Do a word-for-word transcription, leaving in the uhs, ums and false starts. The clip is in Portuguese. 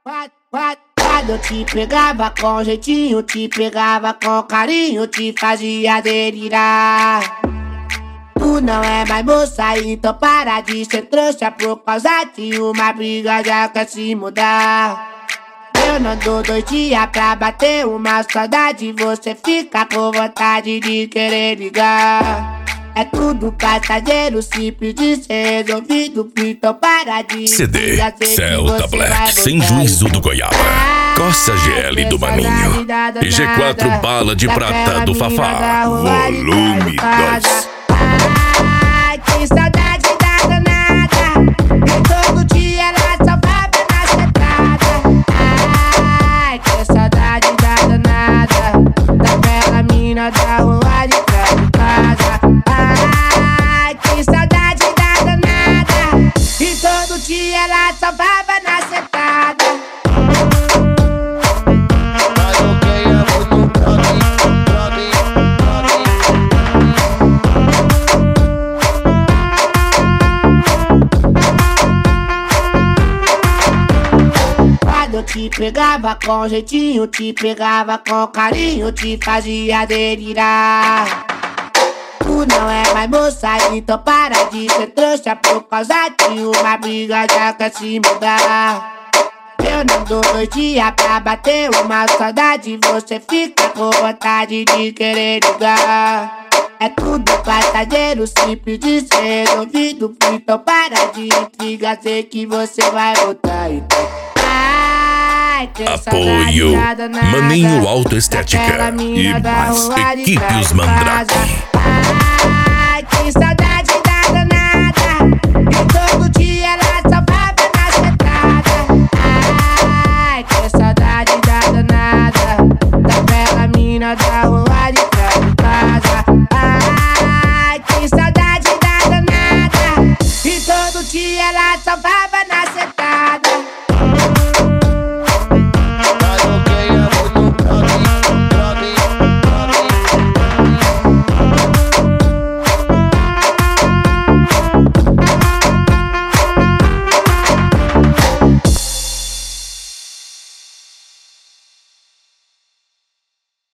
Quando eu te pegava com jeitinho, te pegava com carinho, te fazia delirar. Tu não é mais moça, então para de ser trouxa. Por causa de uma briga já quer se mudar. Eu não dou dois dias pra bater uma saudade. Você fica com vontade de querer ligar. É tudo passageiro, simples de ser resolvido. Então para de C D Celta Black, sem juízo do Goiaba. Costa G L do Maninho e G quatro Bala de Prata do Fafá. Volume dois. Ai, que saudade da danada. E todo dia ela só baba na sentada. Ai, que saudade da danada. Daquela mina da rua de trás de casa. Ai, que saudade da danada. E todo dia ela só baba na sentada. Eu te pegava com jeitinho, te pegava com carinho, te fazia delirar. Tu não é mais moça, então para de ser trouxa. Por causa de uma briga já quer se mudar. Eu não dou dois dias pra bater uma saudade. Você fica com vontade de querer ligar. É tudo passageiro, simples de ser resolvido. Então para de intriga, sei que você vai voltar então. Apoio Maninho Autoestética e mais Equipes Mandrake. Ai, que saudade da danada. E todo dia ela só baba na sentada. Ai, que saudade da danada. Daquela mina da rua de trás de casa. Ai, que saudade da danada. E todo dia ela só baba